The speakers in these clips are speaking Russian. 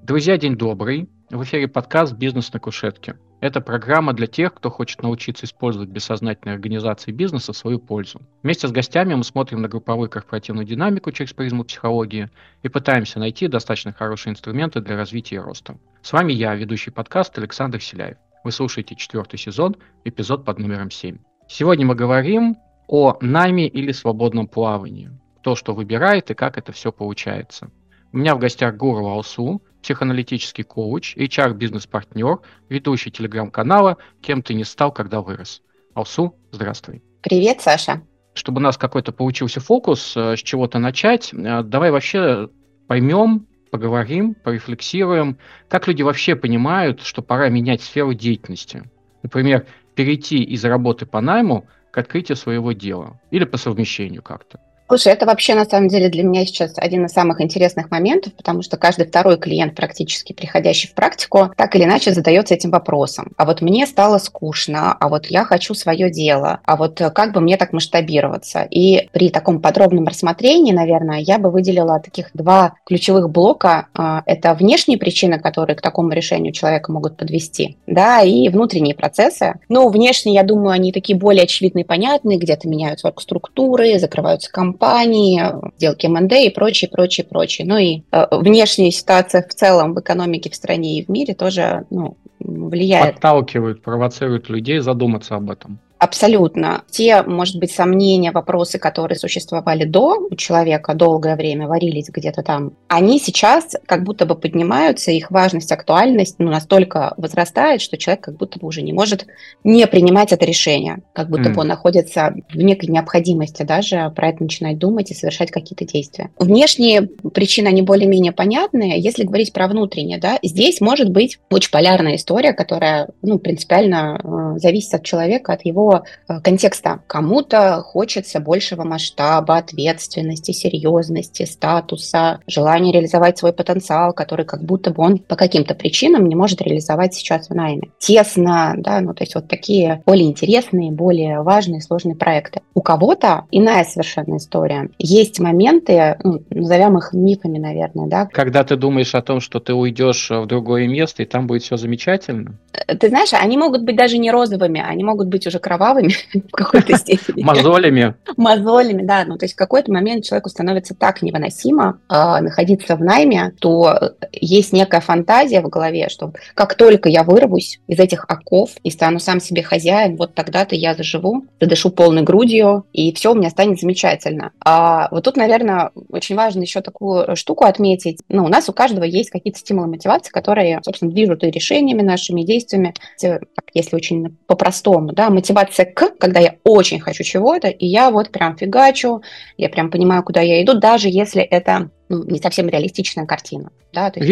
Друзья, день добрый. В эфире подкаст «Бизнес на кушетке». Это программа для тех, кто хочет научиться использовать бессознательные организации бизнеса в свою пользу. Вместе с гостями мы смотрим на групповую корпоративную динамику через призму психологии и пытаемся найти достаточно хорошие инструменты для развития и роста. С вами я, ведущий подкаста Александр Селяев. Вы слушаете 4-й сезон, эпизод под номером 7. Сегодня мы говорим о найме или свободном плавании. Кто что выбирает и как это все получается. У меня в гостях Гурова Алсу, психоаналитический коуч, HR-бизнес-партнер, ведущий телеграм-канала «Кем ты не стал, когда вырос». Алсу, здравствуй. Привет, Саша. Чтобы у нас какой-то получился фокус, с чего-то начать, давай вообще поймем, поговорим, порефлексируем, как люди вообще понимают, что пора менять сферу деятельности. Например, перейти из работы по найму к открытию своего дела или по совмещению как-то. Слушай, это вообще на самом деле для меня сейчас один из самых интересных моментов, потому что каждый второй клиент, практически приходящий в практику, так или иначе задается этим вопросом. А вот мне стало скучно, а вот я хочу свое дело, а вот как бы мне так масштабироваться? И при таком подробном рассмотрении, наверное, я бы выделила таких два ключевых блока. Это внешние причины, которые к такому решению человека могут подвести, да, и внутренние процессы. Ну, внешние, я думаю, они такие более очевидные и понятные, где-то меняются оргструктуры, закрываются компании, сделки МНД и прочее. Ну и внешняя ситуация в целом в экономике в стране и в мире тоже влияет. Подталкивают, провоцируют людей задуматься об этом. Абсолютно. Те, может быть, сомнения, вопросы, которые существовали до у человека долгое время, варились где-то там, они сейчас как будто бы поднимаются, их важность, актуальность настолько возрастает, что человек как будто бы уже не может не принимать это решение, как будто бы он находится в некой необходимости даже про это начинать думать и совершать какие-то действия. Внешние причины, они более-менее понятные. Если говорить про внутренние, да, здесь может быть очень полярная история, которая принципиально зависит от человека, от его контекста. Кому-то хочется большего масштаба, ответственности, серьезности, статуса, желания реализовать свой потенциал, который как будто бы он по каким-то причинам не может реализовать сейчас в найме. Тесно, да, то есть вот такие более интересные, более важные, сложные проекты. У кого-то иная совершенно история. Есть моменты, назовем их мифами, наверное, да. Когда ты думаешь о том, что ты уйдешь в другое место, и там будет все замечательно. Ты знаешь, они могут быть даже не розовыми, они могут быть уже кровавыми в какой-то степени. Мозолями. Мозолями, да. То есть в какой-то момент человеку становится так невыносимо находиться в найме, то есть некая фантазия в голове, что как только я вырвусь из этих оков и стану сам себе хозяин, вот тогда-то я заживу, задышу полной грудью, и все у меня станет замечательно. А вот тут, наверное, очень важно еще такую штуку отметить. У нас у каждого есть какие-то стимулы мотивации, которые, собственно, движут и решениями нашими, и действиями. Если очень по-простому, да, мотивация когда я очень хочу чего-то, и я вот прям фигачу, я прям понимаю, куда я иду, даже если это не совсем реалистичная картина. Да, то есть,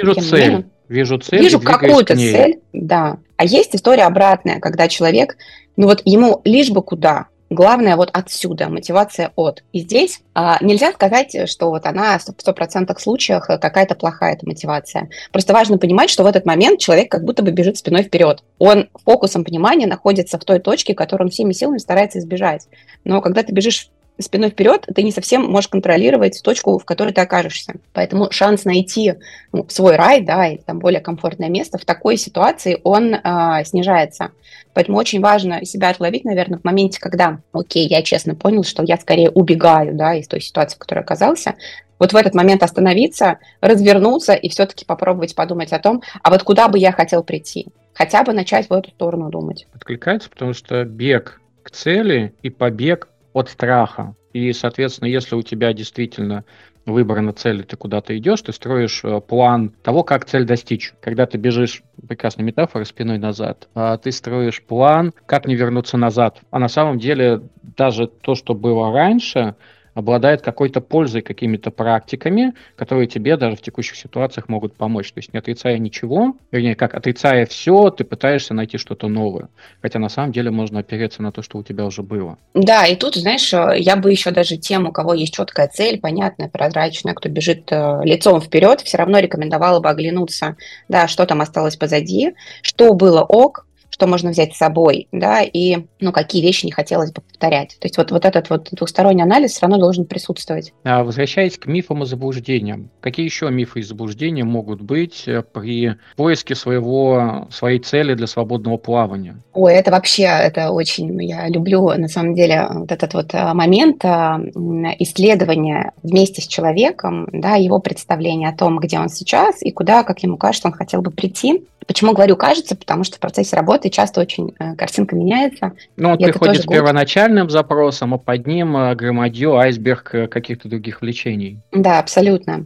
Вижу цель. Вижу какую-то цель, да. А есть история обратная, когда человек, ему лишь бы куда. Главное вот отсюда, мотивация от. И здесь нельзя сказать, что вот она в 100% случаях какая-то плохая эта мотивация. Просто важно понимать, что в этот момент человек как будто бы бежит спиной вперед. Он фокусом внимания находится в той точке, которую он всеми силами старается избежать. Но когда ты бежишь спиной вперед, ты не совсем можешь контролировать точку, в которой ты окажешься. Поэтому шанс найти свой рай, да, или там более комфортное место в такой ситуации, он снижается. Поэтому очень важно себя отловить, наверное, в моменте, когда, окей, я честно понял, что я скорее убегаю, да, из той ситуации, в которой оказался. Вот в этот момент остановиться, развернуться и все-таки попробовать подумать о том, а вот куда бы я хотел прийти. Хотя бы начать в эту сторону думать. Откликается, потому что бег к цели и побег от страха. И, соответственно, если у тебя действительно выбрана цель, ты куда-то идешь, ты строишь план того, как цель достичь. Когда ты бежишь, прекрасная метафора, спиной назад, ты строишь план, как не вернуться назад. А на самом деле даже то, что было раньше, обладает какой-то пользой, какими-то практиками, которые тебе даже в текущих ситуациях могут помочь. То есть не отрицая ничего, вернее, как отрицая все, ты пытаешься найти что-то новое. Хотя на самом деле можно опереться на то, что у тебя уже было. Да, и тут, знаешь, я бы еще даже тем, у кого есть четкая цель, понятная, прозрачная, кто бежит лицом вперед, все равно рекомендовала бы оглянуться, да, что там осталось позади, что было ок, что можно взять с собой, да, и, какие вещи не хотелось бы повторять. То есть вот этот вот двухсторонний анализ все равно должен присутствовать. Возвращаясь к мифам и заблуждениям, какие еще мифы и заблуждения могут быть при поиске своей цели для свободного плавания? Ой, это вообще, это очень, я люблю, на самом деле, вот этот вот момент исследования вместе с человеком, да, его представление о том, где он сейчас и куда, как ему кажется, он хотел бы прийти. Почему говорю «кажется»? Потому что в процессе работы часто очень картинка меняется. Ну, он приходит с первоначальным запросом, а под ним громадью айсберг каких-то других влечений. Да, абсолютно.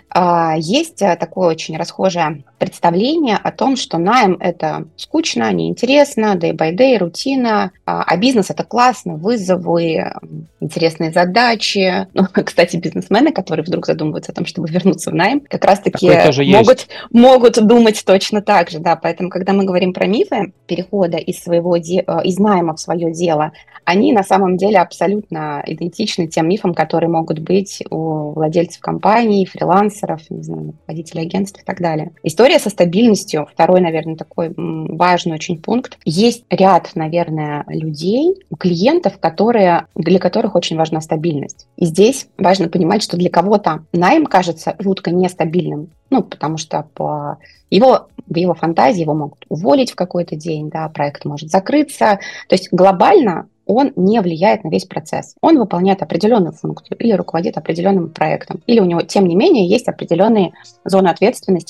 Есть такое очень расхожее представление о том, что найм – это скучно, неинтересно, day by day, рутина, а бизнес – это классно, вызовы, интересные задачи. Ну, кстати, бизнесмены, которые вдруг задумываются о том, чтобы вернуться в найм, как раз-таки могут думать точно так же. Да, поэтому, когда мы говорим про мифы перехода из найма в свое дело, они на самом деле абсолютно идентичны тем мифам, которые могут быть у владельцев компаний, фрилансеров, не знаю, руководителей агентств и так далее. История со стабильностью, второй, наверное, такой важный очень пункт. Есть ряд, наверное, людей, клиентов, для которых очень важна стабильность. И здесь важно понимать, что для кого-то найм кажется жутко нестабильным, потому что в его фантазии его могут уволить в какой-то день, да, проект может закрыться. То есть глобально он не влияет на весь процесс. Он выполняет определенную функцию или руководит определенным проектом. Или у него, тем не менее, есть определенные зоны ответственности,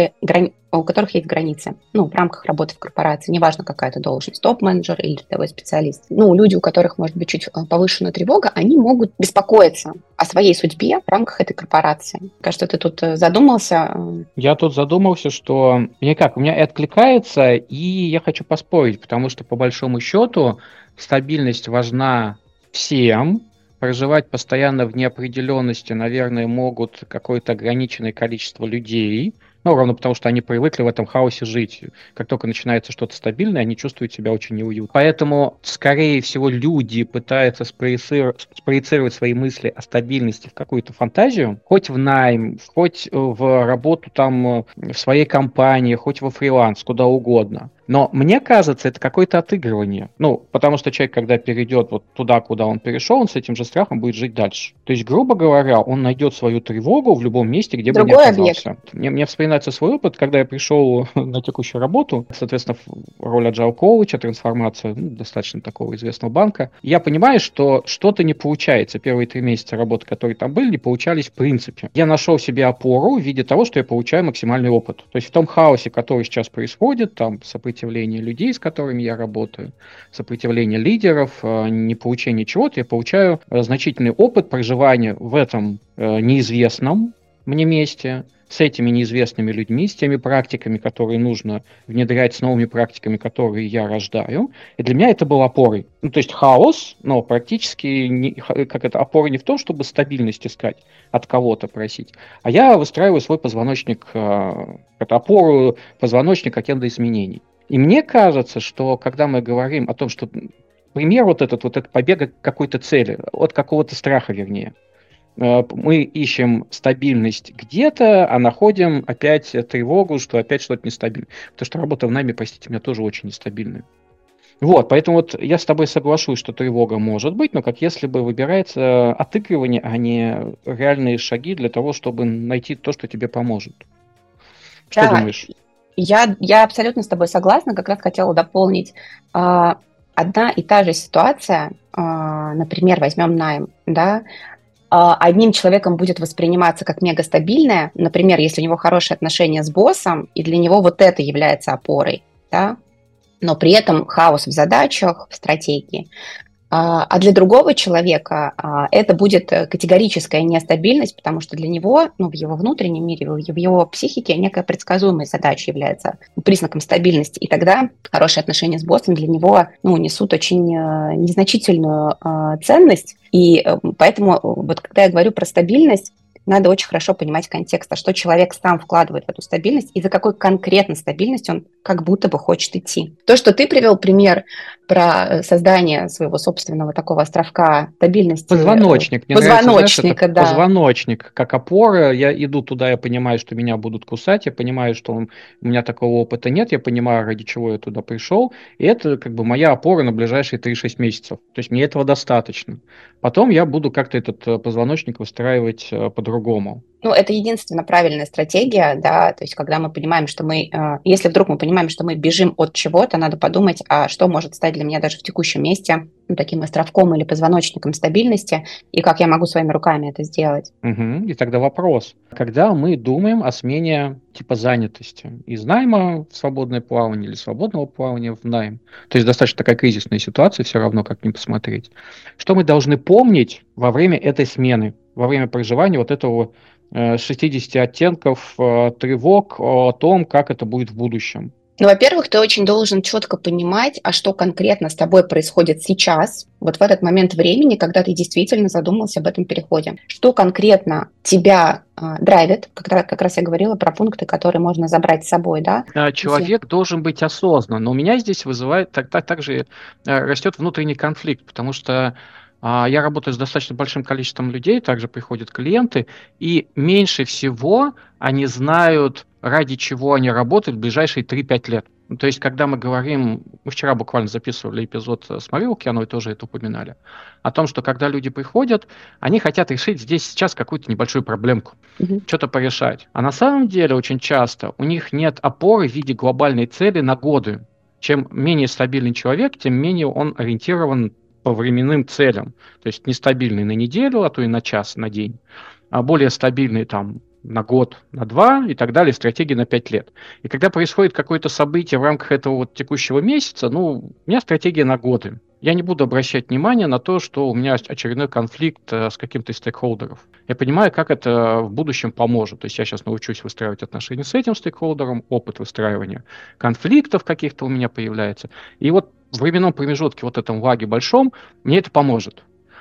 у которых есть границы. В рамках работы в корпорации. Неважно, какая это должность, топ-менеджер или рядовой специалист. Люди, у которых может быть чуть повышенная тревога, они могут беспокоиться о своей судьбе в рамках этой корпорации. Кажется, ты тут задумался. Я тут задумался, что у меня откликается, и я хочу поспорить, потому что, по большому счету, стабильность важна всем. Проживать постоянно в неопределенности, наверное, могут какое-то ограниченное количество людей. Ровно потому, что они привыкли в этом хаосе жить. Как только начинается что-то стабильное, они чувствуют себя очень неуютно. Поэтому, скорее всего, люди пытаются спроецировать свои мысли о стабильности в какую-то фантазию, хоть в найм, хоть в работу там в своей компании, хоть во фриланс, куда угодно. Но мне кажется, это какое-то отыгрывание. Потому что человек, когда перейдет вот туда, куда он перешел, он с этим же страхом будет жить дальше. То есть, грубо говоря, он найдет свою тревогу в любом месте, где бы ни оказался. Мне вспоминается свой опыт, когда я пришел на текущую работу, соответственно, роль agile коуча, трансформация достаточно такого известного банка. Я понимаю, что что-то не получается. Первые 3 месяца работы, которые там были, не получались в принципе. Я нашел себе опору в виде того, что я получаю максимальный опыт. То есть в том хаосе, который сейчас происходит, там сопротивление людей, с которыми я работаю, сопротивление лидеров, не получение чего-то, я получаю значительный опыт проживания в этом неизвестном мне месте, с этими неизвестными людьми, с теми практиками, которые нужно внедрять, с новыми практиками, которые я рождаю. И для меня это был опорой. То есть хаос, но практически опора не в том, чтобы стабильность искать, от кого-то просить, а я выстраиваю свой позвоночник, опору, позвоночник агенды изменений. И мне кажется, что когда мы говорим о том, что пример этот побег от какой-то цели, от какого-то страха, вернее, мы ищем стабильность где-то, а находим опять тревогу, что опять что-то нестабильно. Потому что работа в найме, простите меня, тоже очень нестабильная. Поэтому я с тобой соглашусь, что тревога может быть, но как если бы выбирается отыгрывание, а не реальные шаги для того, чтобы найти то, что тебе поможет. Что думаешь? Я абсолютно с тобой согласна, как раз хотела дополнить. Одна и та же ситуация, например, возьмем найм, да, одним человеком будет восприниматься как мегастабильная, например, если у него хорошие отношения с боссом, и для него вот это является опорой, да, но при этом хаос в задачах, в стратегии. А для другого человека это будет категорическая нестабильность, потому что для него, в его внутреннем мире, в его психике некая предсказуемая задача является признаком стабильности. И тогда хорошие отношения с боссом для него несут очень незначительную ценность. И поэтому вот когда я говорю про стабильность, надо очень хорошо понимать контекст, а что человек сам вкладывает в эту стабильность и за какой конкретно стабильностью он как будто бы хочет идти. То, что ты привел пример про создание своего собственного такого островка стабильности. Позвоночник. Мне нравится, знаешь, это Позвоночника, да. позвоночник, как опора. Я иду туда, я понимаю, что меня будут кусать, я понимаю, что у меня такого опыта нет, я понимаю, ради чего я туда пришел, и это как бы моя опора на ближайшие 3-6 месяцев. То есть мне этого достаточно. Потом я буду как-то этот позвоночник выстраивать по-другому. Ну, это единственно правильная стратегия, да, то есть когда мы понимаем, что если вдруг мы понимаем, что мы бежим от чего-то, надо подумать, а что может стать для меня даже в текущем месте, ну, таким островком или позвоночником стабильности, и как я могу своими руками это сделать. Угу. И тогда вопрос, когда мы думаем о смене типа занятости из найма в свободное плавание или свободного плавания в найм, то есть достаточно такая кризисная ситуация, все равно как ни посмотреть, что мы должны помнить во время этой смены, во время проживания вот этого 60 оттенков тревог о том, как это будет в будущем. Ну, во-первых, ты очень должен четко понимать, а что конкретно с тобой происходит сейчас, вот в этот момент времени, когда ты действительно задумался об этом переходе. Что конкретно тебя драйвит, как раз я говорила про пункты, которые можно забрать с собой, да? Человек должен быть осознан, но у меня здесь вызывает, также растет внутренний конфликт, потому что я работаю с достаточно большим количеством людей, также приходят клиенты, и меньше всего они знают, ради чего они работают в ближайшие 3-5 лет. Ну, то есть, когда мы говорим, мы вчера буквально записывали эпизод с Марией Лукьяновой, тоже это упоминали, о том, что когда люди приходят, они хотят решить здесь сейчас какую-то небольшую проблемку, что-то порешать. А на самом деле очень часто у них нет опоры в виде глобальной цели на годы. Чем менее стабильный человек, тем менее он ориентирован по временным целям. То есть нестабильный на неделю, а то и на час, на день, а более стабильный там на год, на 2 и так далее, стратегии на 5 лет. И когда происходит какое-то событие в рамках этого вот текущего месяца, у меня стратегия на годы. Я не буду обращать внимание на то, что у меня очередной конфликт с каким-то из стейкхолдеров. Я понимаю, как это в будущем поможет. То есть я сейчас научусь выстраивать отношения с этим стейкхолдером, опыт выстраивания конфликтов каких-то у меня появляется. И вот в временном промежутке, вот этом лаге большом, мне это поможет.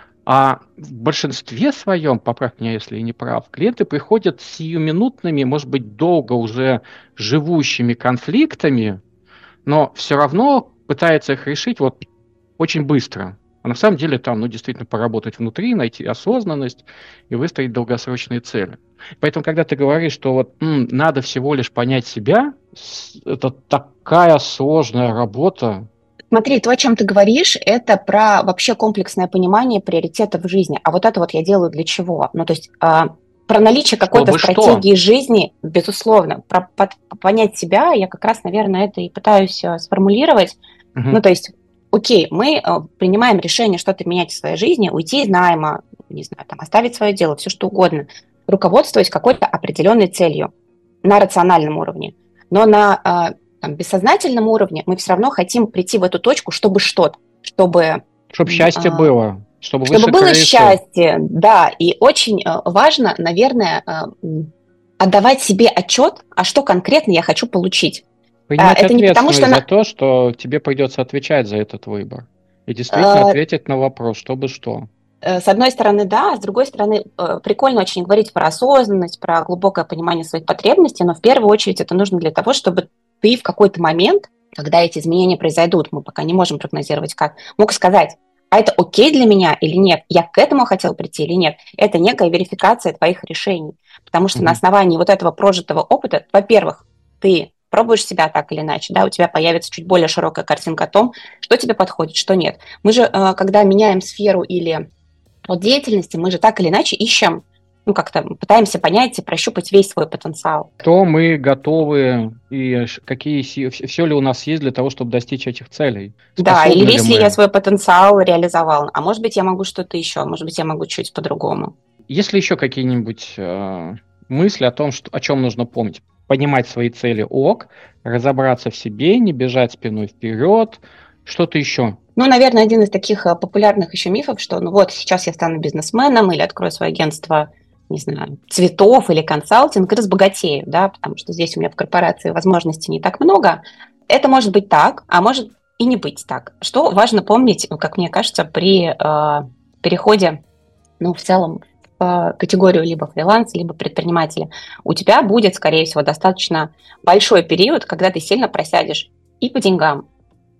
А в большинстве своем, поправь меня, если я не прав, клиенты приходят с сиюминутными, может быть, долго уже живущими конфликтами, но все равно пытаются их решить вот очень быстро. А на самом деле там, действительно поработать внутри, найти осознанность и выстроить долгосрочные цели. Поэтому, когда ты говоришь, что вот надо всего лишь понять себя, это такая сложная работа. Смотри, то, о чем ты говоришь, это про вообще комплексное понимание приоритетов в жизни. А вот это вот я делаю для чего? Ну, то есть про наличие какой-то стратегии жизни, безусловно. Про понять себя я как раз, наверное, это и пытаюсь сформулировать. Ну, то есть, окей, мы принимаем решение что-то менять в своей жизни, уйти из найма, не знаю, там, оставить свое дело, все что угодно, руководствуясь какой-то определенной целью на рациональном уровне. Но на бессознательном уровне мы все равно хотим прийти в эту точку, чтобы что-то, чтобы счастье было, чтобы было счастье, да. И очень важно, наверное, отдавать себе отчет, а что конкретно я хочу получить. Принять это не потому, что за то, что тебе придется отвечать за этот выбор. И действительно ответить на вопрос, чтобы что. С одной стороны, да, а с другой стороны, прикольно очень говорить про осознанность, про глубокое понимание своих потребностей, но в первую очередь это нужно для того, чтобы ты в какой-то момент, когда эти изменения произойдут, мы пока не можем прогнозировать как, мог сказать, а это окей для меня или нет, я к этому хотел прийти или нет. Это некая верификация твоих решений, потому что на основании вот этого прожитого опыта, во-первых, ты пробуешь себя так или иначе, да, у тебя появится чуть более широкая картинка о том, что тебе подходит, что нет. Мы же, когда меняем сферу или от деятельности, мы же так или иначе ищем, как-то пытаемся понять и прощупать весь свой потенциал. Что мы готовы и все ли у нас есть для того, чтобы достичь этих целей? Да, или весь ли я свой потенциал реализовал, а может быть я могу что-то еще, может быть я могу чуть по-другому. Есть ли еще какие-нибудь мысли о том, о чем нужно помнить? Понимать свои цели разобраться в себе, не бежать спиной вперед, что-то еще? Наверное, один из таких популярных еще мифов, что сейчас я стану бизнесменом или открою свое агентство, не знаю, цветов или консалтинг и разбогатею, да, потому что здесь у меня в корпорации возможностей не так много. Это может быть так, а может и не быть так. Что важно помнить, как мне кажется, при переходе, в целом, в категорию либо фриланса, либо предпринимателя. У тебя будет, скорее всего, достаточно большой период, когда ты сильно просядешь и по деньгам,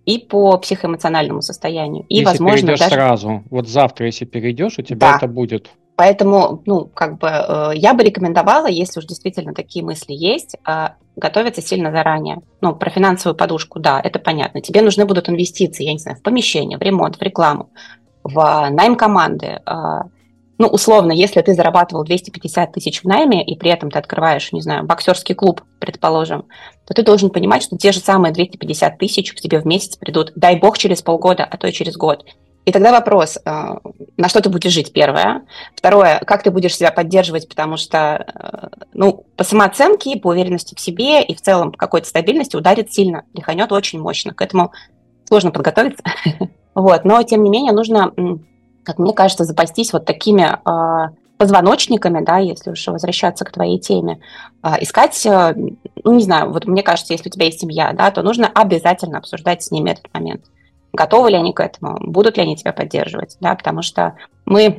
и по психоэмоциональному состоянию, и, Если возможно, перейдешь даже... сразу, вот завтра, если перейдешь, у тебя это Да, будет. поэтому, ну, как бы я бы рекомендовала, если уж действительно такие мысли есть, готовиться сильно заранее. Ну, про финансовую подушку, да, это понятно. Тебе нужны будут инвестиции, я не знаю, в помещение, в ремонт, в рекламу, в найм команды. Ну, условно, если ты зарабатывал 250 тысяч в найме, и при этом ты открываешь, не знаю, боксерский клуб, предположим, то ты должен понимать, что те же самые 250 тысяч к тебе в месяц придут, дай бог, через полгода, а то и через год. И тогда вопрос, на что ты будешь жить, первое. Второе, как ты будешь себя поддерживать, потому что, ну, по самооценке, по уверенности в себе и в целом по какой-то стабильности ударит сильно, лиханет очень мощно. К этому сложно подготовиться. Вот, но, тем не менее, нужно, как мне кажется, запастись вот такими позвоночниками, да, если уж возвращаться к твоей теме, искать, ну, не знаю, вот мне кажется, если у тебя есть семья, да, то нужно обязательно обсуждать с ними этот момент. Готовы ли они к этому, будут ли они тебя поддерживать, да, потому что мы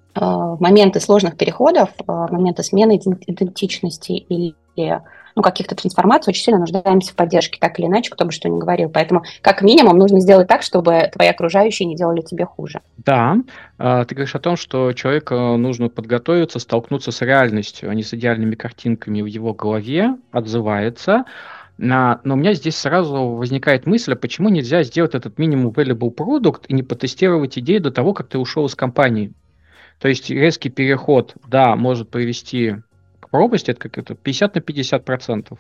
в моменты сложных переходов, в моменты смены идентичности или ну, каких-то трансформаций очень сильно нуждаемся в поддержке, так или иначе, кто бы что ни говорил. Поэтому, как минимум, нужно сделать так, чтобы твои окружающие не делали тебе хуже. Да, ты говоришь о том, что человеку нужно подготовиться, столкнуться с реальностью, а не с идеальными картинками в его голове, отзывается. Но у меня здесь сразу возникает мысль, а почему нельзя сделать этот minimum valuable product и не потестировать идею до того, как ты ушел из компании? То есть резкий переход, да, может привести к пропасти, это как это 50 на 50%.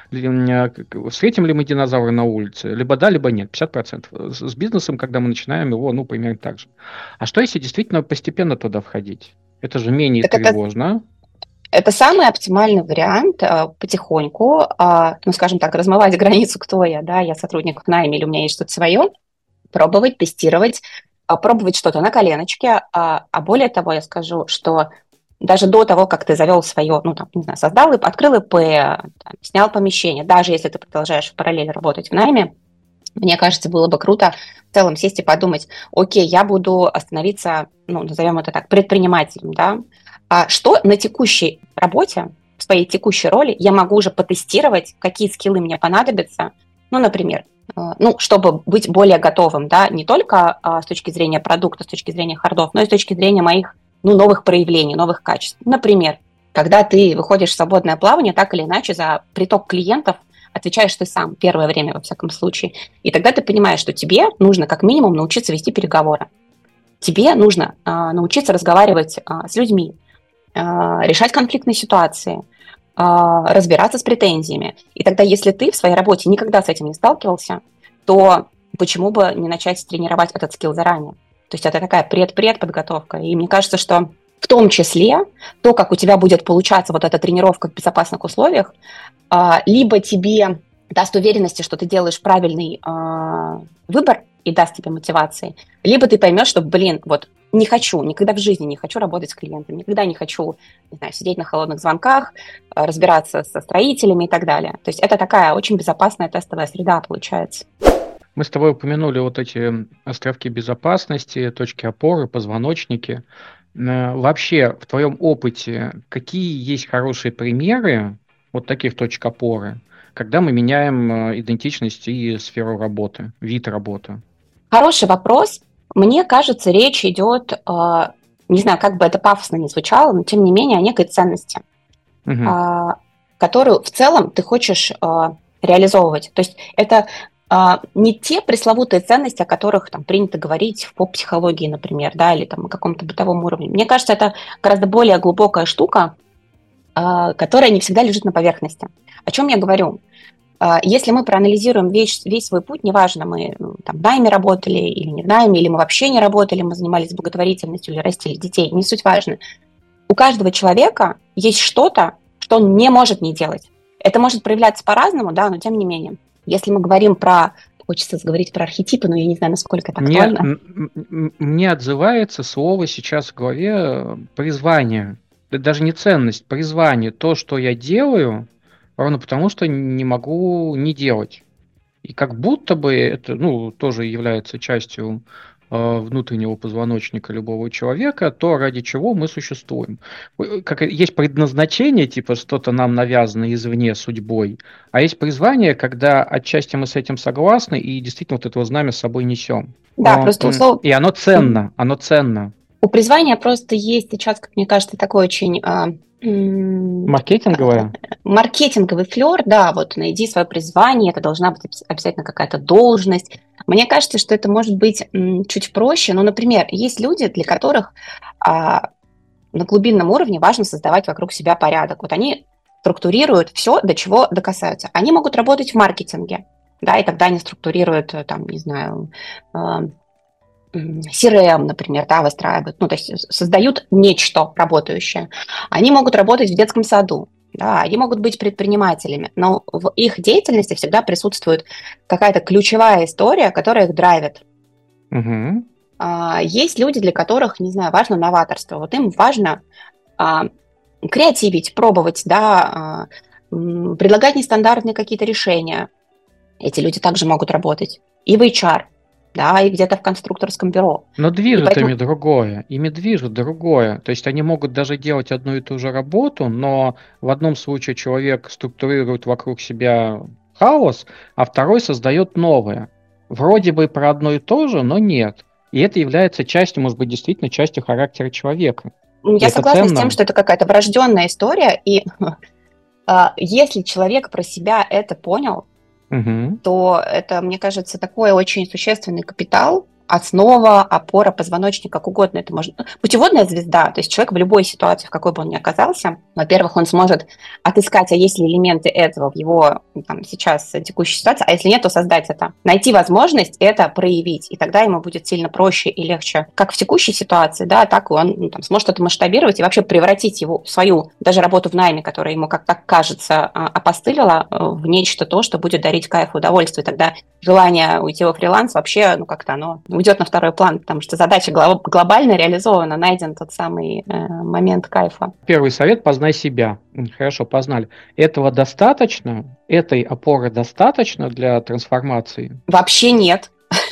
Встретим ли мы динозавра на улице? Либо да, либо нет, 50%. С бизнесом, когда мы начинаем его, ну, примерно так же. А что если действительно постепенно туда входить? Это же менее Так тревожно. это самый оптимальный вариант потихоньку, ну, скажем так, размывать границу, кто я сотрудник в найме или у меня есть что-то свое, пробовать, тестировать, пробовать что-то на коленочке, а более того, я скажу, что даже до того, как ты завел свое, ну, там, не знаю, создал, открыл ИП, там, снял помещение, даже если ты продолжаешь в параллель работать в найме, мне кажется, было бы круто в целом сесть и подумать, окей, я буду становиться, ну, назовем это так, предпринимателем, да, а что на текущей работе, в своей текущей роли я могу уже потестировать, какие скиллы мне понадобятся, ну, например, ну, чтобы быть более готовым, да, не только с точки зрения продукта, с точки зрения хардов, но и с точки зрения моих, ну, новых проявлений, новых качеств. Например, когда ты выходишь в свободное плавание, так или иначе за приток клиентов отвечаешь ты сам, первое время, во всяком случае. И тогда ты понимаешь, что тебе нужно как минимум научиться вести переговоры. Тебе нужно научиться разговаривать с людьми, решать конфликтные ситуации, разбираться с претензиями. И тогда, если ты в своей работе никогда с этим не сталкивался, то почему бы не начать тренировать этот скилл заранее? То есть это такая предподготовка. И мне кажется, что в том числе то, как у тебя будет получаться вот эта тренировка в безопасных условиях, либо тебе даст уверенности, что ты делаешь правильный выбор и даст тебе мотивации, либо ты поймешь, что, блин, вот не хочу, никогда в жизни не хочу работать с клиентами, никогда не хочу, не знаю, сидеть на холодных звонках, разбираться со строителями и так далее. То есть это такая очень безопасная тестовая среда получается. Мы с тобой упомянули вот эти островки безопасности, точки опоры, позвоночники. Вообще, в твоем опыте, какие есть хорошие примеры вот таких точек опоры, когда мы меняем идентичность и сферу работы, вид работы? Хороший вопрос. Мне кажется, речь идет, не знаю, как бы это пафосно ни звучало, но тем не менее о некой ценности, Угу. которую в целом ты хочешь реализовывать. То есть это не те пресловутые ценности, о которых там принято говорить в поп-психологии, например, да, или там на каком-то бытовом уровне. Мне кажется, это гораздо более глубокая штука, которая не всегда лежит на поверхности. О чем я говорю? Если мы проанализируем весь свой путь, неважно, мы там в найме работали или не в найме, или мы вообще не работали, мы занимались благотворительностью или растили детей, не суть важно. У каждого человека есть что-то, что он не может не делать. Это может проявляться по-разному, да, но тем не менее. Если мы говорим про... Хочется говорить про архетипы, но я не знаю, насколько это актуально. Мне отзывается слово сейчас в голове призвание. Это даже не ценность, призвание. То, что я делаю, ровно потому, что не могу не делать. И как будто бы это, ну, тоже является частью внутреннего позвоночника любого человека, то ради чего мы существуем. Как есть предназначение, типа что-то нам навязано извне судьбой, а есть призвание, когда отчасти мы с этим согласны и действительно вот это знамя с собой несем. Да, просто И оно ценно, оно ценно. У призвания просто есть сейчас, как мне кажется, такой очень маркетинговый флер, да, вот найди свое призвание, это должна быть обязательно какая-то должность. Мне кажется, что это может быть чуть проще, но, например, есть люди, для которых на глубинном уровне важно создавать вокруг себя порядок. Вот они структурируют все, до чего докасаются. Они могут работать в маркетинге, да, и тогда они структурируют, там, не знаю, CRM, например, да, выстраивают, ну, то есть создают нечто работающее. Они могут работать в детском саду, да, они могут быть предпринимателями, но в их деятельности всегда присутствует какая-то ключевая история, которая их драйвит. Угу. Есть люди, для которых, не знаю, важно новаторство. Вот им важно креативить, пробовать, да, предлагать нестандартные какие-то решения. Эти люди также могут работать и в HR, да, и где-то в конструкторском бюро. Но движет ими другое, ими движет другое. То есть они могут даже делать одну и ту же работу, но в одном случае человек структурирует вокруг себя хаос, а второй создает новое. Вроде бы про одно и то же, но нет. И это является частью, может быть, действительно частью характера человека. Я согласна с тем, что это какая-то врожденная история, и если человек про себя это понял, то это, мне кажется, такой очень существенный капитал, основа, опора позвоночника, как угодно это может. Путеводная звезда, то есть человек в любой ситуации, в какой бы он ни оказался, во-первых, он сможет отыскать, а есть ли элементы этого в его там, сейчас текущей ситуации, а если нет, то создать это. Найти возможность это проявить, и тогда ему будет сильно проще и легче, как в текущей ситуации, да, так и он там, сможет это масштабировать и вообще превратить его в свою даже работу в найме, которая ему, как так кажется, опостылила, в нечто то, что будет дарить кайф и удовольствие. Тогда желание уйти во фриланс вообще, ну, как-то оно уйдет на второй план, потому что задача глобально реализована, найден тот самый момент кайфа. Первый совет – познай себя. Хорошо, познали. Этого достаточно? Этой опоры достаточно для трансформации? Вообще нет.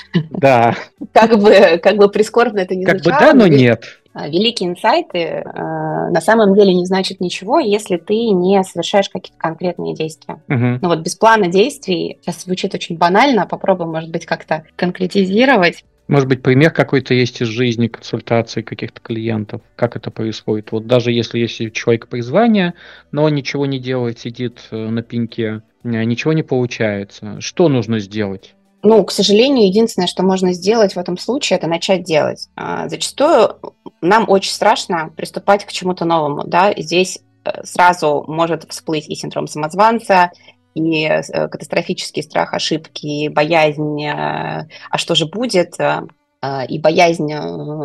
Да. Как бы прискорбно это ни звучало. Как бы да, но нет. Великие инсайты на самом деле не значат ничего, если ты не совершаешь какие-то конкретные действия. Но вот без плана действий, сейчас звучит очень банально, попробуем, может быть, как-то конкретизировать. Может быть, пример какой-то есть из жизни, консультации каких-то клиентов, как это происходит. Вот даже если есть у человека призвание, но он ничего не делает, сидит на пеньке, ничего не получается. Что нужно сделать? Ну, к сожалению, единственное, что можно сделать в этом случае, это начать делать. Зачастую нам очень страшно приступать к чему-то новому, да, и здесь сразу может всплыть и синдром самозванца, и катастрофический страх ошибки, и боязнь, а что же будет, и боязнь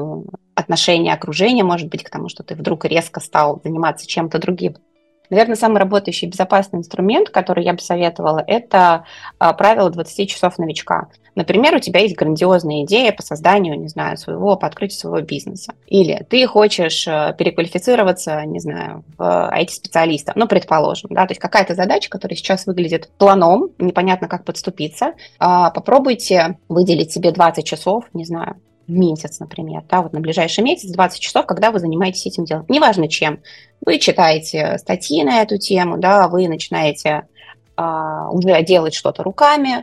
отношения окружения, может быть, к тому, что ты вдруг резко стал заниматься чем-то другим. Наверное, самый работающий и безопасный инструмент, который я бы советовала, это правило 20 часов новичка. Например, у тебя есть грандиозная идея по созданию, не знаю, по открытию своего бизнеса. Или ты хочешь переквалифицироваться, не знаю, в IT-специалиста, ну, предположим, да, то есть какая-то задача, которая сейчас выглядит планом, непонятно, как подступиться. Попробуйте выделить себе 20 часов, не знаю, месяц, например, да, вот на ближайший месяц 20 часов, когда вы занимаетесь этим делом. Неважно чем. Вы читаете статьи на эту тему, да, вы начинаете уже делать что-то руками,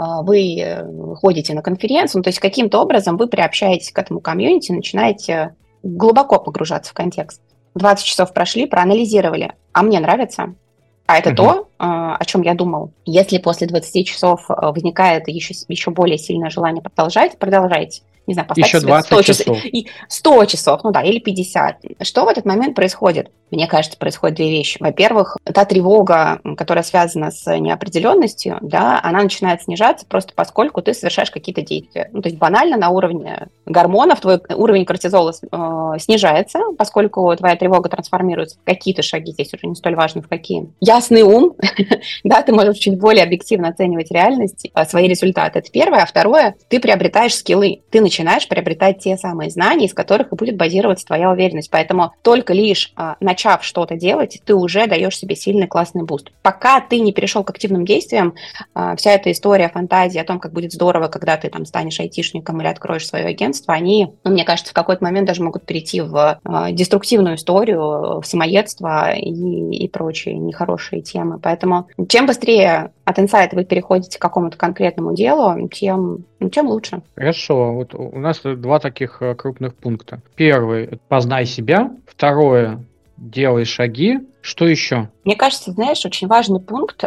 вы ходите на конференцию, ну, то есть каким-то образом вы приобщаетесь к этому комьюнити, начинаете глубоко погружаться в контекст. 20 часов прошли, проанализировали, а мне нравится, а это то, о чем я думал. Если после 20 часов возникает еще более сильное желание продолжать, продолжайте. Не знаю, поставьте себе 100 часов. 100 часов, ну да, или 50. Что в этот момент происходит? Мне кажется, происходят две вещи. Во-первых, та тревога, которая связана с неопределенностью, да, она начинает снижаться просто поскольку ты совершаешь какие-то действия. Ну, то есть банально на уровне гормонов твой уровень кортизола снижается, поскольку твоя тревога трансформируется в какие-то шаги, здесь уже не столь важно в какие. Ясный ум, да, ты можешь чуть более объективно оценивать реальность, свои результаты. Это первое. А второе, ты приобретаешь скиллы, ты начинаешь приобретать те самые знания, из которых и будет базироваться твоя уверенность. Поэтому только лишь начав начав что-то делать, ты уже даешь себе сильный классный буст. Пока ты не перешел к активным действиям, вся эта история, фантазия о том, как будет здорово, когда ты там станешь айтишником или откроешь свое агентство, они, мне кажется, в какой-то момент даже могут перейти в деструктивную историю, в самоедство и прочие нехорошие темы. Поэтому чем быстрее от инсайта вы переходите к какому-то конкретному делу, тем лучше. Хорошо, вот у нас два таких крупных пункта. Первый – это познай себя. Второе – делай шаги. Что еще? Мне кажется, знаешь, очень важный пункт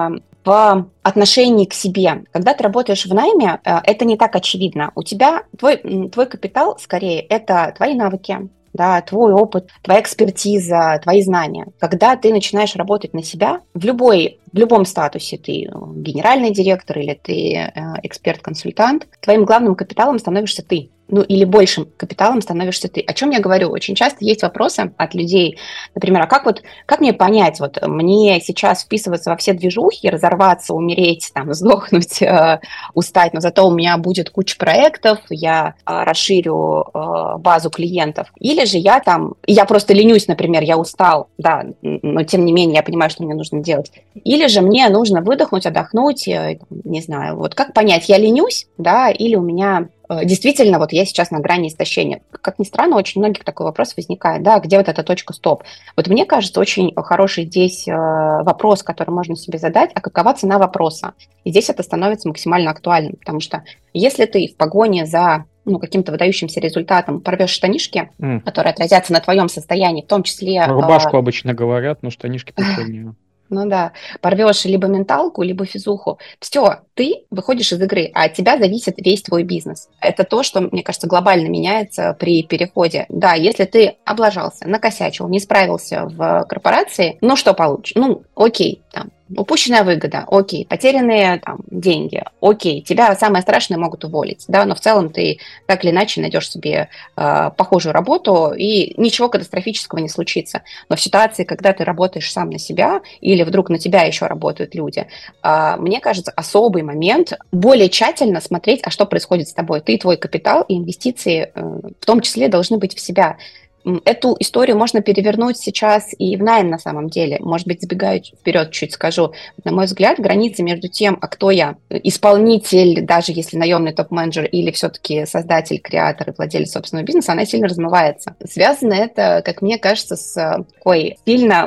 в отношении к себе. Когда ты работаешь в найме, это не так очевидно. У тебя твой капитал, скорее, это твои навыки, да, твой опыт, твоя экспертиза, твои знания. Когда ты начинаешь работать на себя, в любом статусе, ты генеральный директор или ты эксперт-консультант, твоим главным капиталом становишься ты. Или большим капиталом становишься ты. О чем я говорю? Очень часто есть вопросы от людей, например, а как мне понять, мне сейчас вписываться во все движухи, разорваться, умереть, сдохнуть, устать, но зато у меня будет куча проектов, я расширю базу клиентов. Или же я просто ленюсь, например, я устал, да, но тем не менее я понимаю, что мне нужно делать. Или же мне нужно выдохнуть, отдохнуть, не знаю, как понять, я ленюсь, да, или у меня действительно, я сейчас на грани истощения. Как ни странно, очень многих такой вопрос возникает, да, где эта точка стоп? Мне кажется, очень хороший здесь вопрос, который можно себе задать, а какова цена вопроса? И здесь это становится максимально актуальным, потому что если ты в погоне за каким-то выдающимся результатом порвешь штанишки, которые отразятся на твоем состоянии, в том числе... Рубашку обычно говорят, но штанишки прикольнее. Ну да, порвешь либо менталку, либо физуху. Все, ты выходишь из игры, а от тебя зависит весь твой бизнес. Это то, что, мне кажется, глобально меняется при переходе. Да, если ты облажался, накосячил, не справился в корпорации, что получишь? Окей, упущенная выгода, окей, потерянные деньги, окей, тебя самое страшное могут уволить, да, но в целом ты так или иначе найдешь себе похожую работу, и ничего катастрофического не случится. Но в ситуации, когда ты работаешь сам на себя, или вдруг на тебя еще работают люди, мне кажется, особый момент более тщательно смотреть, а что происходит с тобой. Ты, твой капитал и инвестиции в том числе должны быть в себя. Эту историю можно перевернуть сейчас и в найм на самом деле. Может быть, забегаю вперед чуть скажу. На мой взгляд, граница между тем, а кто я, исполнитель, даже если наемный топ-менеджер, или все-таки создатель, креатор и владелец собственного бизнеса, она сильно размывается. Связано это, как мне кажется, с такой сильно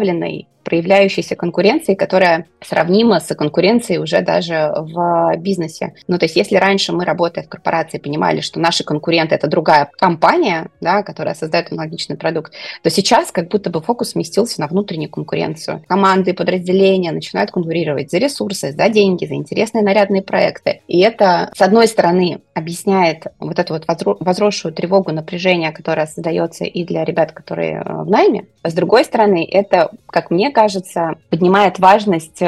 проявляющейся конкуренцией, которая сравнима с конкуренцией уже даже в бизнесе. То есть, если раньше мы, работая в корпорации, понимали, что наши конкуренты – это другая компания, да, которая создает аналогичный продукт, то сейчас как будто бы фокус сместился на внутреннюю конкуренцию. Команды, подразделения начинают конкурировать за ресурсы, за деньги, за интересные нарядные проекты. И это, с одной стороны, объясняет эту возросшую тревогу, напряжение, которое создается и для ребят, которые в найме. А с другой стороны, это, как мне кажется, поднимает важность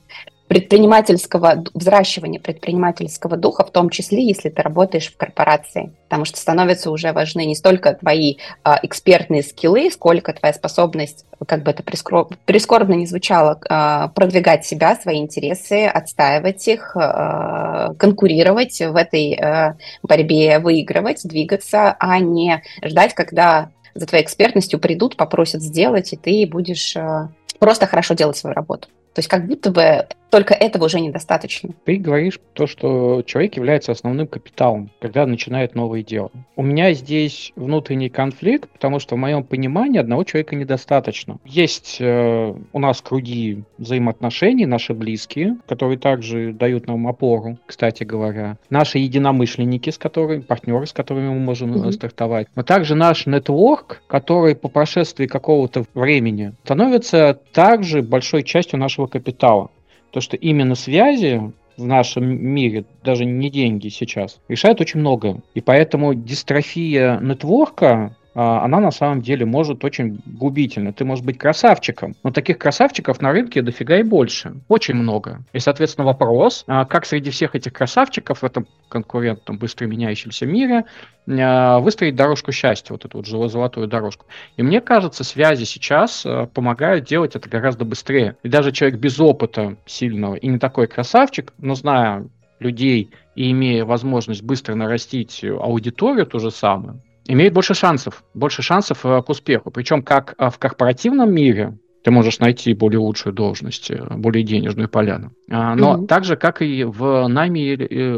взращивания предпринимательского духа, в том числе, если ты работаешь в корпорации. Потому что становятся уже важны не столько твои экспертные скиллы, сколько твоя способность, как бы это прискорбно не звучало, продвигать себя, свои интересы, отстаивать их, конкурировать в этой борьбе, выигрывать, двигаться, а не ждать, когда за твоей экспертностью придут, попросят сделать, и ты будешь просто хорошо делать свою работу. То есть как будто бы только этого уже недостаточно. Ты говоришь то, что человек является основным капиталом, когда начинает новое дело. У меня здесь внутренний конфликт, потому что в моем понимании одного человека недостаточно. Есть у нас круги взаимоотношений, наши близкие, которые также дают нам опору, кстати говоря. Наши единомышленники, партнеры, с которыми мы можем стартовать. Но также наш нетворк, который по прошествии какого-то времени становится также большой частью нашего капитала. То, что именно связи в нашем мире, даже не деньги сейчас, решают очень многое. И поэтому дистрофия нетворка, она на самом деле может очень губительна. Ты можешь быть красавчиком, но таких красавчиков на рынке дофига и больше. Очень много. И, соответственно, вопрос, как среди всех этих красавчиков в этом конкурентном, быстро меняющемся мире выстроить дорожку счастья, эту золотую дорожку. И мне кажется, связи сейчас помогают делать это гораздо быстрее. И даже человек без опыта сильного и не такой красавчик, но зная людей и имея возможность быстро нарастить аудиторию, то же самое, имеют больше шансов к успеху. Причем как в корпоративном мире ты можешь найти более лучшую должность, более денежную поляну, но так же, как и в найме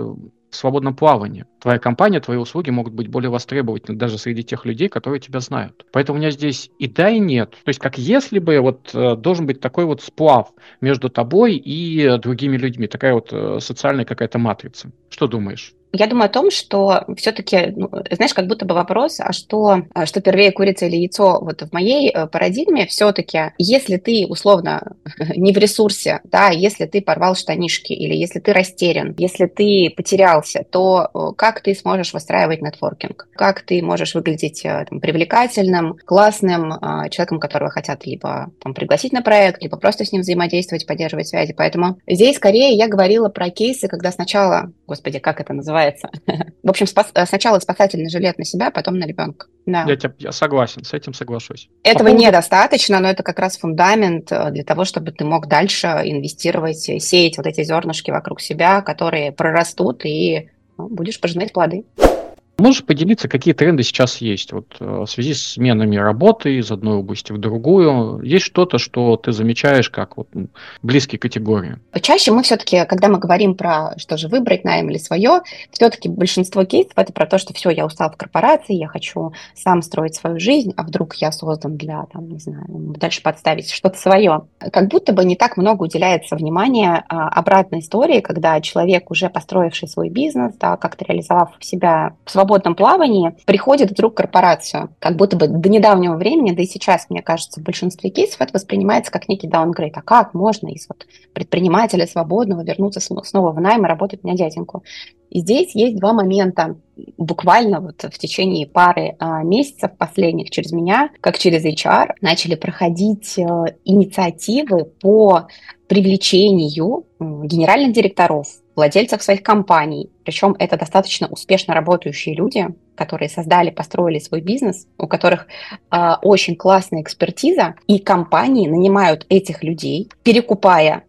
в свободном плавании. Твоя компания, твои услуги могут быть более востребовательны даже среди тех людей, которые тебя знают. Поэтому у меня здесь и да, и нет. То есть как если бы должен быть такой сплав между тобой и другими людьми, такая социальная какая-то матрица. Что думаешь? Я думаю о том, что все-таки, знаешь, как будто бы вопрос, что первее, курица или яйцо? В моей парадигме все-таки, если ты условно не в ресурсе, да, если ты порвал штанишки или если ты растерян, если ты потерялся, то как ты сможешь выстраивать нетворкинг? Как ты можешь выглядеть привлекательным, классным человеком, которого хотят либо пригласить на проект, либо просто с ним взаимодействовать, поддерживать связи? Поэтому здесь скорее я говорила про кейсы, когда сначала, господи, как это называется? В общем, сначала спасательный жилет на себя, потом на ребенка. Да. Я согласен, с этим соглашусь. Этого недостаточно, но это как раз фундамент для того, чтобы ты мог дальше инвестировать, сеять эти зернышки вокруг себя, которые прорастут, и будешь пожинать плоды. Можешь поделиться, какие тренды сейчас есть в связи с сменами работы из одной области в другую? Есть что-то, что ты замечаешь как близкие категории? Чаще мы все-таки, когда мы говорим про что же выбрать, найм или свое, все-таки большинство кейсов это про то, что все, я устал в корпорации, я хочу сам строить свою жизнь, а вдруг я создан для, не знаю, дальше подставить что-то свое. Как будто бы не так много уделяется внимания обратной истории, когда человек, уже построивший свой бизнес, да, как-то реализовав себя в свободном плавании, приходит вдруг в корпорацию. Как будто бы до недавнего времени, да и сейчас, мне кажется, в большинстве кейсов это воспринимается как некий даунгрейд. А как можно из предпринимателя свободного вернуться снова в найм и работать на дяденьку? И здесь есть два момента. Буквально в течение пары месяцев последних через меня, как через HR, начали проходить инициативы по привлечению генеральных директоров, владельцев своих компаний. Причем это достаточно успешно работающие люди, которые создали, построили свой бизнес, у которых очень классная экспертиза, и компании нанимают этих людей, перекупая,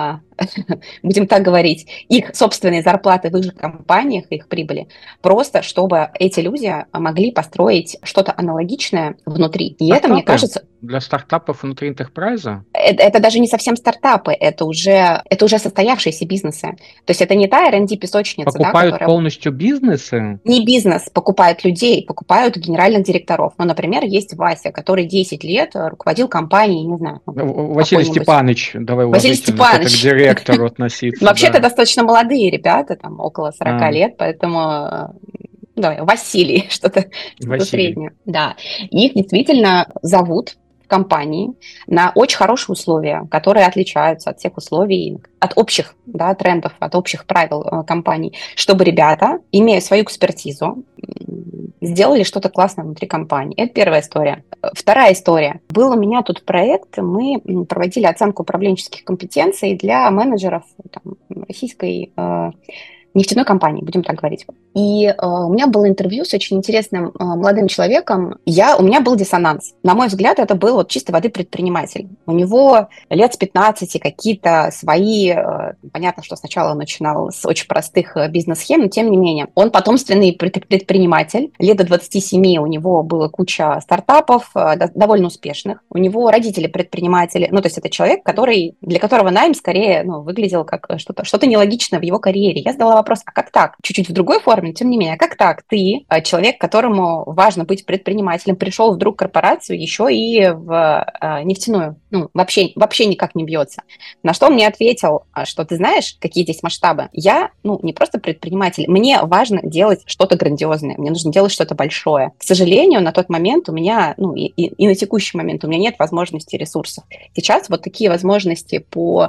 будем так говорить, их собственные зарплаты в их же компаниях, их прибыли, просто чтобы эти люди могли построить что-то аналогичное внутри. И это, мне кажется... Для стартапов внутри энтерпрайза? Это даже не совсем стартапы, это уже состоявшиеся бизнесы. То есть это не та R&D-песочница, покупают которая... полностью бизнесы? Не бизнес, покупают людей, покупают генеральных директоров. Ну, например, есть Вася, который 10 лет руководил компанией, не знаю. Василий Степанович, давай уважительно к директору относиться. Вообще-то достаточно молодые ребята, около 40 лет, поэтому... Давай, Василий, что-то среднее. Да. Их действительно зовут в компании на очень хорошие условия, которые отличаются от всех условий, от общих трендов, от общих правил компаний, чтобы ребята, имея свою экспертизу, сделали что-то классное внутри компании. Это первая история. Вторая история. Был у меня тут проект, мы проводили оценку управленческих компетенций для менеджеров российской нефтяной компании, будем так говорить. И у меня было интервью с очень интересным молодым человеком. У меня был диссонанс. На мой взгляд, это был чистой воды предприниматель. У него лет с 15 какие-то свои... Понятно, что сначала он начинал с очень простых бизнес-схем, но тем не менее. Он потомственный предприниматель. Лет до 27 у него была куча стартапов, довольно успешных. У него родители предприниматели. То есть это человек, для которого найм скорее выглядел как что-то нелогичное в его карьере. Я задала вопрос, а как так? Чуть-чуть в другой форме, но тем не менее, а как так? Ты, человек, которому важно быть предпринимателем, пришел вдруг в корпорацию еще и в нефтяную. Вообще никак не бьется. На что он мне ответил, что ты знаешь, какие здесь масштабы? Я, не просто предприниматель, мне важно делать что-то грандиозное, мне нужно делать что-то большое. К сожалению, на тот момент у меня, и на текущий момент у меня нет возможностей и ресурсов. Сейчас такие возможности по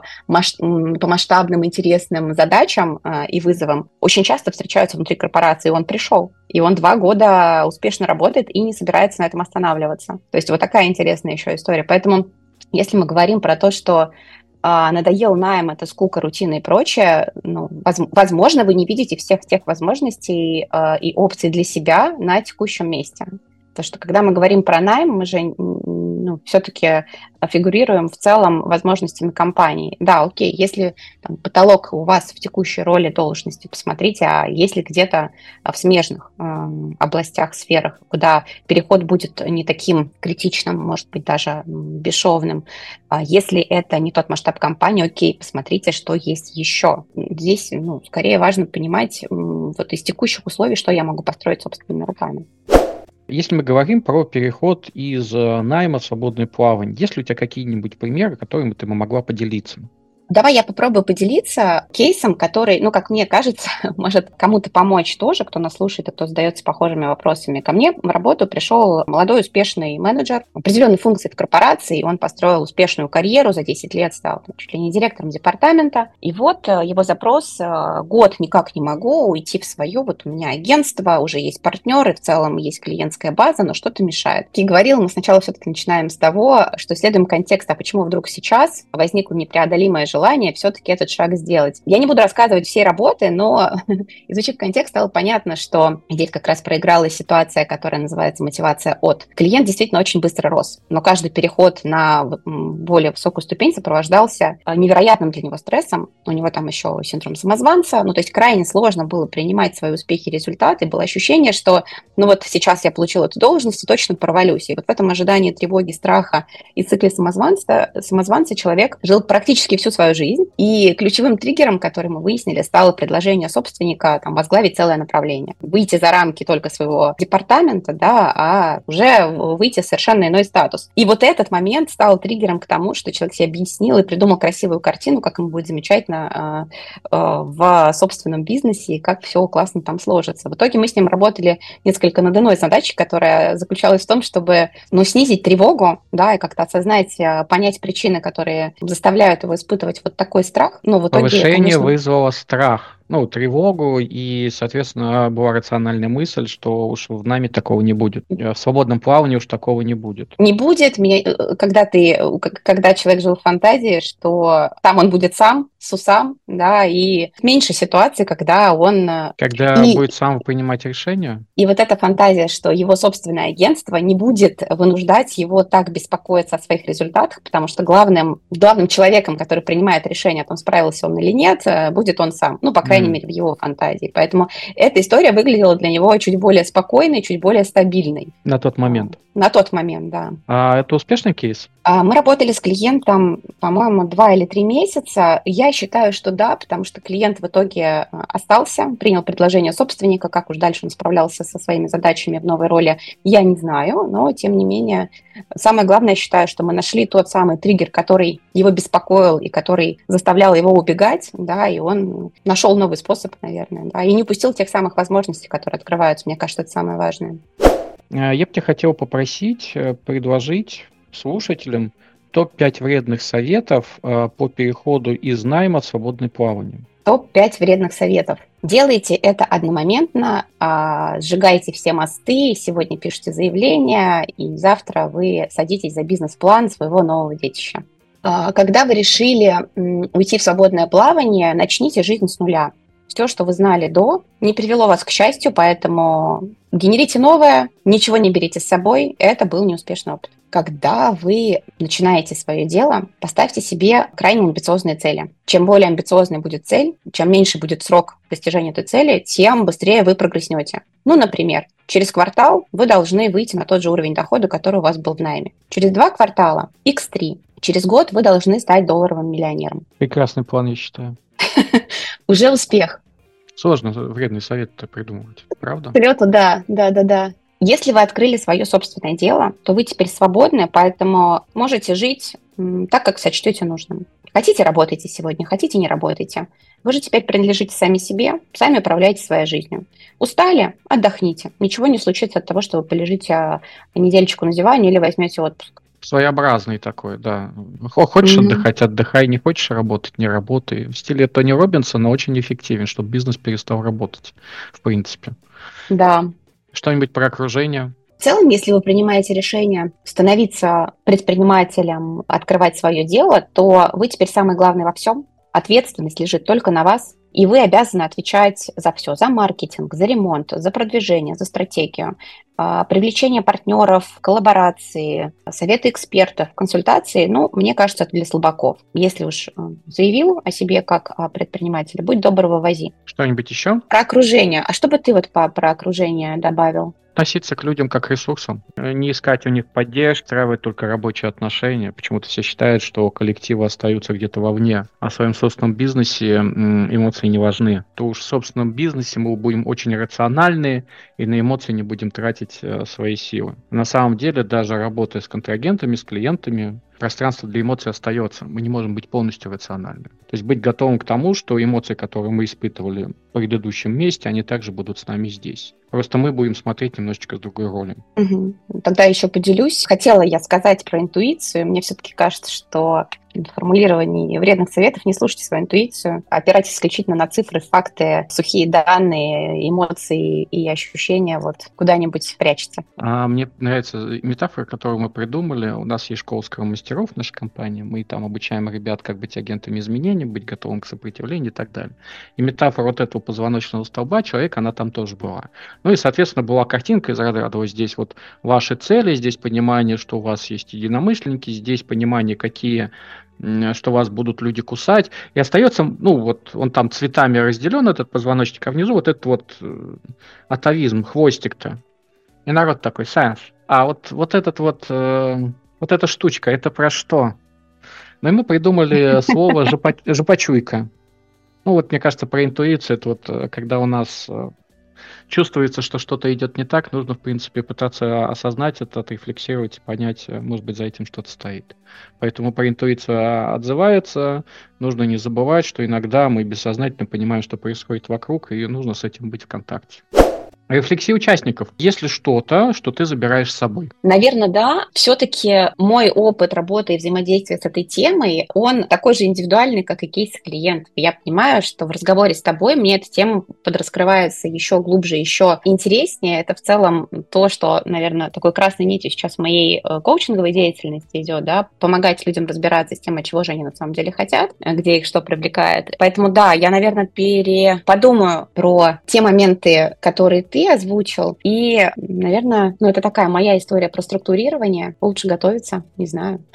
масштабным, интересным задачам и вызовам очень часто встречаются внутри корпорации. Он пришел, и он 2 года успешно работает и не собирается на этом останавливаться. То есть такая интересная еще история. Поэтому, если мы говорим про то, что надоел найм, это скука, рутина и прочее, возможно, вы не видите всех тех возможностей и опций для себя на текущем месте. Потому что когда мы говорим про найм, мы же все-таки фигурируем в целом возможностями компании. Да, окей, если там, потолок у вас в текущей роли должности, посмотрите, а есть ли где-то в смежных областях, сферах, куда переход будет не таким критичным, может быть, даже бесшовным. Если это не тот масштаб компании, окей, посмотрите, что есть еще. Здесь, скорее важно понимать вот из текущих условий, что я могу построить собственными руками. Если мы говорим про переход из найма в свободное плавание, есть ли у тебя какие-нибудь примеры, которыми ты могла поделиться? Давай я попробую поделиться кейсом, который, как мне кажется, может кому-то помочь тоже, кто нас слушает и кто задается похожими вопросами. Ко мне в работу пришел молодой успешный менеджер определенной функции в корпорации. Он построил успешную карьеру, за 10 лет стал чуть ли не директором департамента. И вот его запрос: год никак не могу уйти в свое, вот у меня агентство, уже есть партнеры, в целом есть клиентская база, но что-то мешает. И говорил, мы сначала все-таки начинаем с того, что исследуем контекст, а почему вдруг сейчас возникло непреодолимое желание все-таки этот шаг сделать. Я не буду рассказывать всей работы, но изучив контекст, стало понятно, что здесь как раз проигралась ситуация, которая называется мотивация от. Клиент действительно очень быстро рос, но каждый переход на более высокую ступень сопровождался невероятным для него стрессом. У него там еще синдром самозванца, то есть крайне сложно было принимать свои успехи и результаты. Было ощущение, что вот сейчас я получил эту должность и точно провалюсь. И вот в этом ожидании тревоги, страха и цикле самозванца человек жил практически всю свою жизнь. И ключевым триггером, который мы выяснили, стало предложение собственника возглавить целое направление. Выйти за рамки только своего департамента, а уже выйти в совершенно иной статус. И вот этот момент стал триггером к тому, что человек себе объяснил и придумал красивую картину, как ему будет замечательно в собственном бизнесе и как все классно там сложится. В итоге мы с ним работали несколько над иной задачей, которая заключалась в том, чтобы снизить тревогу, и как-то осознать, понять причины, которые заставляют его испытывать вот такой страх. В итоге, Повышение конечно, вызвало страх, тревогу, и, соответственно, была рациональная мысль, что уж в найме такого не будет. В свободном плавании уж такого не будет. Не будет. Когда человек жил в фантазии, что там он будет сам, с усам, и меньше ситуаций, когда он... Когда будет сам принимать решения? И вот эта фантазия, что его собственное агентство не будет вынуждать его так беспокоиться о своих результатах, потому что главным человеком, который принимает решение о том, справился он или нет, будет он сам. По крайней мере, в его фантазии. Поэтому эта история выглядела для него чуть более спокойной, чуть более стабильной. На тот момент? На тот момент, да. А это успешный кейс? Мы работали с клиентом, по-моему, 2 или 3 месяца. Я считаю, что да, потому что клиент в итоге остался, принял предложение собственника. Как уж дальше он справлялся со своими задачами в новой роли, я не знаю. Но, тем не менее, самое главное, я считаю, что мы нашли тот самый триггер, который его беспокоил и который заставлял его убегать, и он нашел новый способ, наверное, и не упустил тех самых возможностей, которые открываются. Мне кажется, это самое важное. Я бы тебя хотел попросить предложить слушателям топ-5 вредных советов по переходу из найма в свободное плавание. Топ-5 вредных советов. Делайте это одномоментно, сжигайте все мосты, сегодня пишите заявление, и завтра вы садитесь за бизнес-план своего нового детища. Когда вы решили уйти в свободное плавание, начните жизнь с нуля. Все, что вы знали до, не привело вас к счастью, поэтому генерите новое, ничего не берите с собой, это был неуспешный опыт. Когда вы начинаете свое дело, поставьте себе крайне амбициозные цели. Чем более амбициозной будет цель, чем меньше будет срок достижения этой цели, тем быстрее вы прогресснете. Например, через квартал вы должны выйти на тот же уровень дохода, который у вас был в найме. Через 2 квартала x3. Через год вы должны стать долларовым миллионером. Прекрасный план, я считаю. Уже успех. Сложно вредный совет-то придумывать, правда? Вперед, да. Если вы открыли свое собственное дело, то вы теперь свободны, поэтому можете жить так, как сочтете нужным. Хотите, работайте сегодня, хотите, не работайте. Вы же теперь принадлежите сами себе, сами управляете своей жизнью. Устали? Отдохните. Ничего не случится от того, что вы полежите недельечку на диване или возьмете отпуск. Своеобразный такой, да. Хочешь отдыхать, отдыхай, не хочешь работать, не работай. В стиле Тони Робинсона очень эффективен, чтобы бизнес перестал работать, в принципе. Да. Что-нибудь про окружение? В целом, если вы принимаете решение становиться предпринимателем, открывать свое дело, то вы теперь самый главный во всем. Ответственность лежит только на вас. и вы обязаны отвечать за все, за маркетинг, за ремонт, за продвижение, за стратегию, привлечение партнеров, коллаборации, советы экспертов, консультации, ну, мне кажется, это для слабаков. Если уж заявил о себе как о предпринимателе, будь добр, вывози. Что-нибудь еще? Про окружение. А что бы ты вот про окружение добавил? Относиться к людям как к ресурсам, не искать у них поддержки, устраивать только рабочие отношения. Почему-то все считают, что коллективы остаются где-то вовне, а в своем собственном бизнесе эмоции не важны. То уж в собственном бизнесе мы будем очень рациональны и на эмоции не будем тратить свои силы. На самом деле, даже работая с контрагентами, с клиентами, пространство для эмоций остается. Мы не можем быть полностью рациональны. То есть быть готовым к тому, что эмоции, которые мы испытывали в предыдущем месте, они также будут с нами здесь. Просто мы будем смотреть немножечко с другой роли. Угу. Тогда еще поделюсь. Хотела я сказать про интуицию. Мне все-таки кажется, что в формулировании вредных советов не слушайте свою интуицию, опирайтесь исключительно на цифры, факты, сухие данные, эмоции и ощущения вот куда-нибудь прячьте. Мне нравится метафора, которую мы придумали. У нас есть школа скром-мастеров в нашей компании. Мы там обучаем ребят, как быть агентами изменений, быть готовым к сопротивлению и так далее. И метафора вот этого позвоночного столба человека, она там тоже была. Ну и, соответственно, была картинка из разряда вот здесь вот ваши цели, здесь понимание, что у вас есть единомышленники, здесь понимание, что вас будут люди кусать. И остается, ну вот он там цветами разделен, этот позвоночник, а внизу вот этот вот атовизм, хвостик-то. И народ такой, Саш, а вот эта штучка, это про что? Ну и мы придумали слово жопочуйка. Ну вот, мне кажется, про интуицию, это вот когда у нас чувствуется, что что-то идет не так, нужно, в принципе, пытаться осознать это, отрефлексировать и понять, может быть, за этим что-то стоит. Поэтому про интуицию отзывается, нужно не забывать, что иногда мы бессознательно понимаем, что происходит вокруг, и нужно с этим быть в контакте. Рефлексии участников. Есть ли что-то, что ты забираешь с собой? Наверное, да. Все-таки мой опыт работы и взаимодействия с этой темой, он такой же индивидуальный, как и кейс клиентов. Я понимаю, что в разговоре с тобой мне эта тема подраскрывается еще глубже, еще интереснее. Это в целом то, что, наверное, такой красной нитью сейчас в моей коучинговой деятельности идет, да, помогать людям разбираться с тем, от чего же они на самом деле хотят, где их что привлекает. Поэтому, да, я, наверное, подумаю про те моменты, которые ты озвучил. И, наверное, это такая моя история про структурирование. Лучше готовиться, не знаю.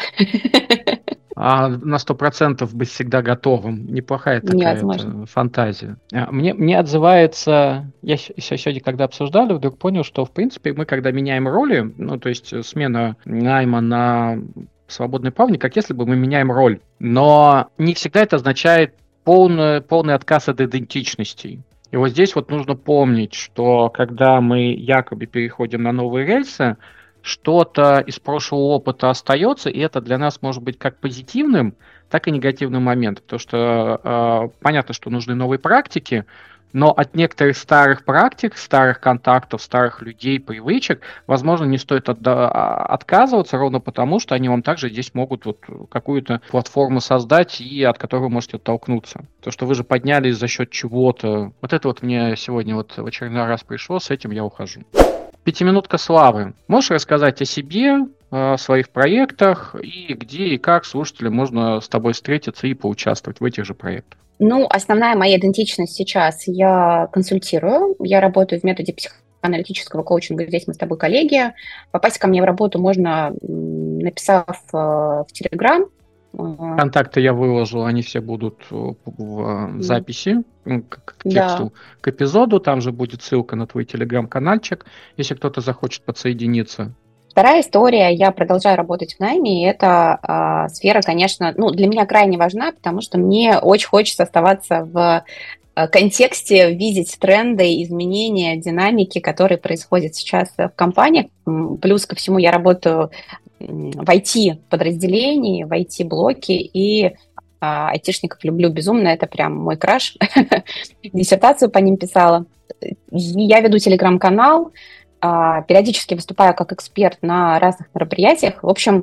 На 100% быть всегда готовым. Неплохая такая фантазия. Мне отзывается... Я сегодня, когда обсуждали, вдруг понял, что, в принципе, мы, когда меняем роли, ну, то есть смена найма на свободный плавник, как если бы мы меняем роль. Но не всегда это означает полный отказ от идентичностей. И вот здесь вот нужно помнить, что когда мы якобы переходим на новые рельсы, что-то из прошлого опыта остается, и это для нас может быть как позитивным, так и негативным моментом. Потому что понятно, что нужны новые практики, но от некоторых старых практик, старых контактов, старых людей, привычек, возможно, не стоит отказываться, ровно потому, что они вам также здесь могут вот какую-то платформу создать, и от которой вы можете оттолкнуться. То, что вы же поднялись за счет чего-то. Вот это вот мне сегодня вот в очередной раз пришло, с этим я ухожу. 5-минутка славы. Можешь рассказать о себе, о своих проектах, и где и как слушателям можно с тобой встретиться и поучаствовать в этих же проектах? Основная моя идентичность сейчас, я консультирую, я работаю в методе психоаналитического коучинга, здесь мы с тобой коллеги. Попасть ко мне в работу можно, написав в Telegram. Контакты я выложу, они все будут в записи к тексту, к эпизоду. Там же будет ссылка на твой телеграм-канальчик, если кто-то захочет подсоединиться. Вторая история, я продолжаю работать в найме, и эта сфера, конечно, для меня крайне важна, потому что мне очень хочется оставаться в контексте, видеть тренды, изменения, динамики, которые происходят сейчас в компаниях. Плюс ко всему я работаю в IT-подразделении, в IT-блоке, и айтишников люблю безумно, это прям мой краш. Диссертацию по ним писала. Я веду телеграм-канал, периодически выступаю как эксперт на разных мероприятиях. В общем,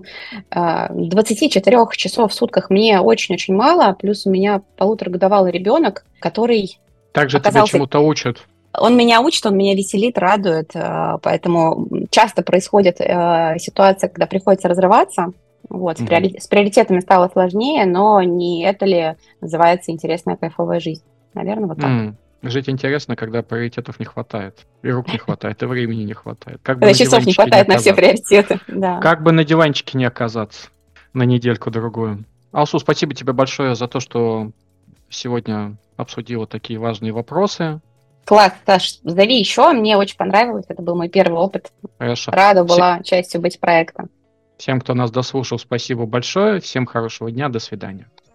24 часов в сутках мне очень-очень мало, плюс у меня 1,5-годовалый ребенок, который также тебя чему-то учат. Он меня учит, он меня веселит, радует, поэтому часто происходит ситуация, когда приходится разрываться. Вот, с приоритетами стало сложнее, но не это ли называется интересная кайфовая жизнь? Наверное, вот так. Жить интересно, когда приоритетов не хватает. И рук не хватает, и времени не хватает. Как бы Когда на часов не диванчике не хватает на все оказаться. приоритеты. Да. Как бы на диванчике не оказаться на недельку-другую. Алсу, спасибо тебе большое за то, что сегодня обсудила такие важные вопросы. Класс, Саш, зови еще, мне очень понравилось, это был мой первый опыт. Хорошо. Рада была частью быть проекта. Всем, кто нас дослушал, спасибо большое. Всем хорошего дня, до свидания.